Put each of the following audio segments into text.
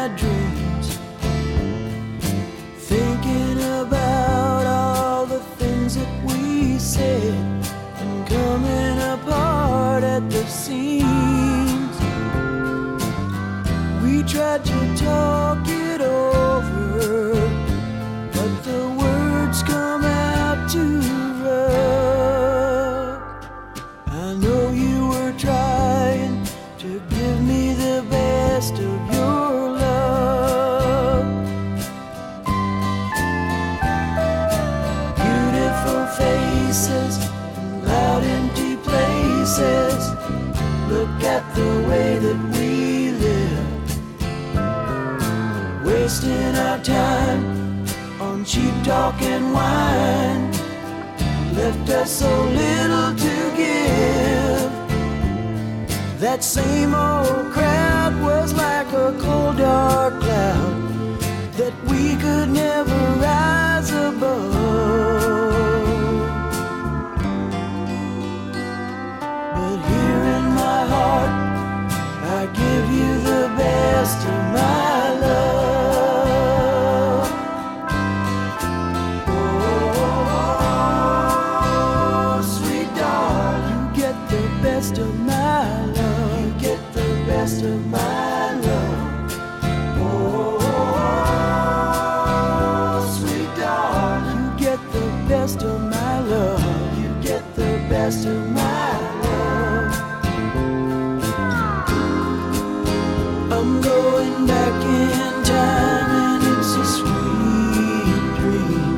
dreams, thinking about all the things that we said and coming apart at the seams. We tried to talk it over, but the words come out too rough. I know you were trying to give me the best of your love. Beautiful faces and loud empty places. Look at the way that we live, wasting our time on cheap talk and wine. Left us so little to give. That same old crowd was like a cold dark cloud that we could never rise above. But here in my heart, I give you the best of my love. Oh, sweet darling, you get the best of my love. You get the best of my love. Oh, sweet darling, you get the best of my love. You get the best of my love. I'm going back in time and it's a sweet dream.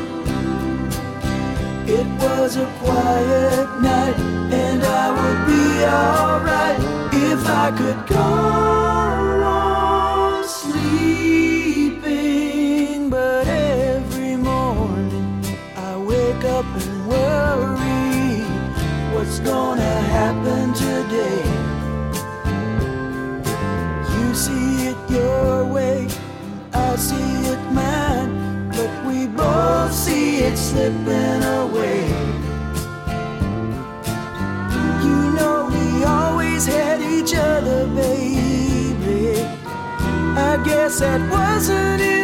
It was a quiet night and I would be alright if I could go on sleeping. But every morning I wake up and worry, what's gonna happen today? You see it your way, I see it mine, but we both see it slipping away. You know we always had each other, baby. I guess that wasn't